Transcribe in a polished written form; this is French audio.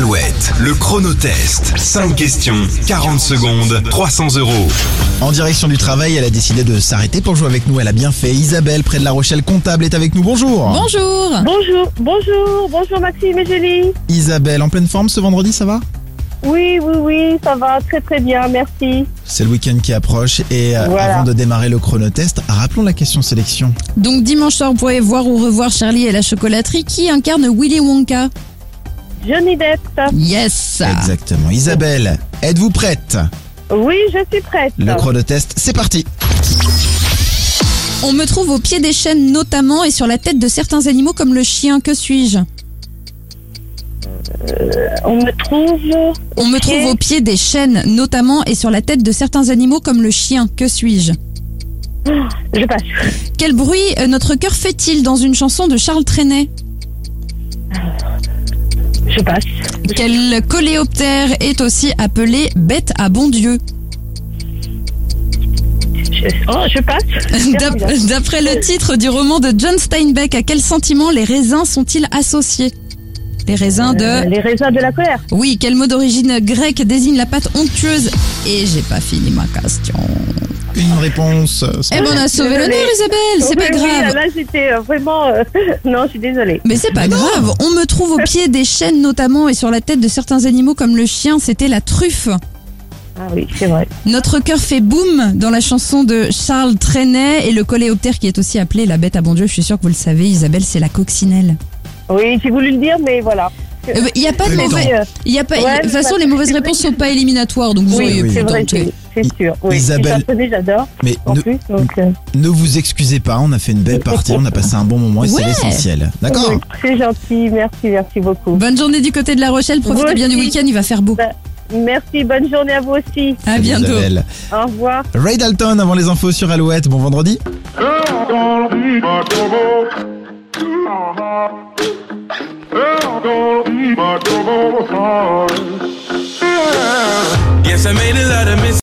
Alouette, le chronotest. 5 questions, 40 secondes, 300 €. En direction du travail, elle a décidé de s'arrêter pour jouer avec nous. Elle a bien fait. Isabelle, près de La Rochelle, comptable, est avec nous. Bonjour. Bonjour. Bonjour Maxime et Julie. Isabelle, en pleine forme ce vendredi, ça va? Oui, ça va très bien, merci. C'est le week-end qui approche et Voilà. avant de démarrer le chronotest, rappelons la question sélection. Donc dimanche soir, vous pourrez voir ou revoir Charlie et la chocolaterie qui incarne Willy Wonka. Johnny Depp. Yes. Exactement. Isabelle, êtes-vous prête? Oui, je suis prête. Le chronotest, c'est parti. On me trouve au pied des chênes notamment et sur la tête de certains animaux comme le chien. Que suis-je? On me trouve Au pied des chênes notamment et sur la tête de certains animaux comme le chien. Que suis-je? Je passe. Quel bruit notre cœur fait-il dans une chanson de Charles Trenet? Je passe. Quel coléoptère est aussi appelé bête à bon Dieu? Je passe. D'après le titre du roman de John Steinbeck, à quel sentiment les raisins sont-ils associés? Les raisins de... Les raisins de la colère. Oui, quel mot d'origine grecque désigne la pâte onctueuse? Et j'ai pas fini ma question. Une réponse. Eh ben on a sauvé Désolée. l'honneur Isabelle, c'est Oui, pas grave. Là j'étais vraiment... Non, je suis désolée. Mais c'est pas grave, on me trouve au pied des chênes notamment et sur la tête de certains animaux comme le chien, c'était la truffe. Ah oui, c'est vrai. Notre cœur fait boum dans la chanson de Charles Trenet et le coléoptère qui est aussi appelé la bête à bon Dieu, je suis sûre que vous le savez Isabelle, c'est la coccinelle. Oui, j'ai voulu le dire, mais voilà. Il y a pas de Mais mauvais... non. Il y a pas... Ouais, de toute façon, mais les mauvaises réponses sont pas éliminatoires, donc vous auriez Oui, pu c'est vrai, tenter. c'est sûr. Oui. Isabelle. Les japonais, j'adore. Mais En plus, donc... ne vous excusez pas, on a fait une belle partie, on a passé un bon moment et c'est Ouais. l'essentiel. D'accord? oui, c'est gentil, merci beaucoup. Bonne journée du côté de La Rochelle, profitez Vous bien du aussi. week-end, il va faire beau. Merci, bonne journée à vous aussi. À Salut, bientôt. Isabelle. Au revoir. Ray Dalton avant les infos sur Alouette. Bon vendredi. Yes, I made a lot of mistakes.